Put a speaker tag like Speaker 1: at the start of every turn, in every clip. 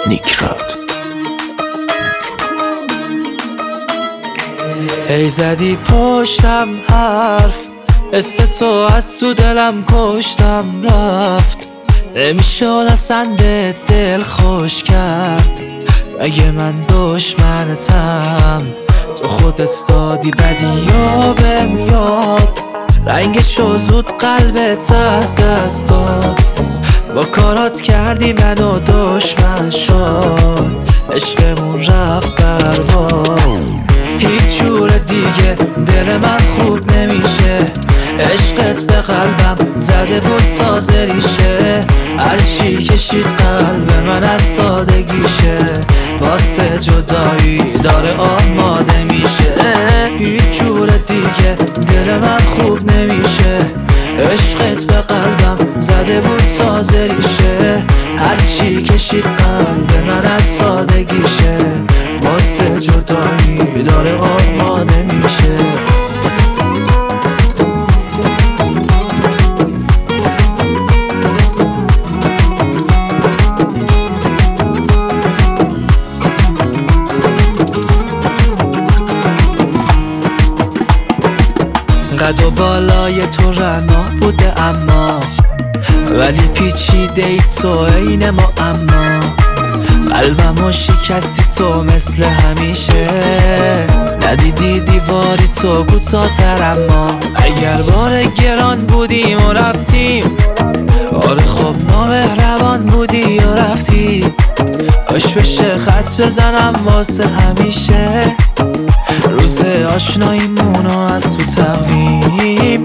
Speaker 1: نیکرات.
Speaker 2: ای زدی پشتم حرف، حس تو از تو دلم کشتم رفت. نمیشد اصلا به دل خوش کرد. اگه من دشمنتم تو خودت دادی بدیو بهم یاد. رنگشو زود قلبت از دست داد. با کارات کردی منو دشمن شد. عشقمون رفت برباد. هیچ جور دیگه دل من خوب نمیشه. عشقت به قلبم زده بود تازه ریشه. هرچی کشید قلب من از سادگیشه. واسه جدایی داره آماده میشه. هیچ جور دیگه دل من خوب نمیشه. عشقت به قلبم زده بود تازه ریشه. هرچی کشید قلب من از سادگیشه. واسه جدایی داره آماده میشه. قد و بالای تو رنا بوده اما ولی پیچیده ای تو عین ما. اما قلبمو شکستی تو مثل همیشه. ندیدی دیواری تو کوتاه‌تر. اما اگر بار گران بودیم و رفتیم، آره خب نامهربان بودی و رفتی. باش بشه خط بزنم واسه همیشه. روز آشناییمونو از تو تقویم.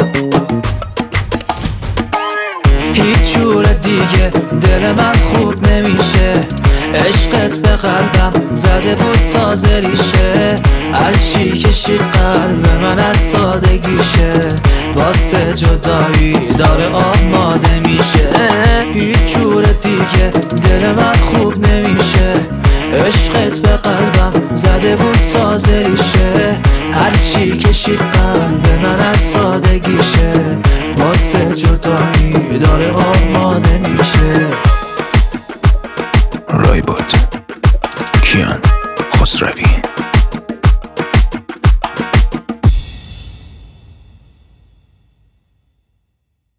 Speaker 2: هیچ جور دیگه دل من خوب نمیشه. عشقت به قلبم زده بود تازه ریشه. هرچی کشید قلب من از سادگیشه. واسه جدایی داره آماده میشه. هیچ جور دیگه دل من خوب نمیشه. عشقت به قلبم زده بود تازه ریشه. هرچی کشید قلب من از سادگیشه. واسه جدایی داره آماده میشه.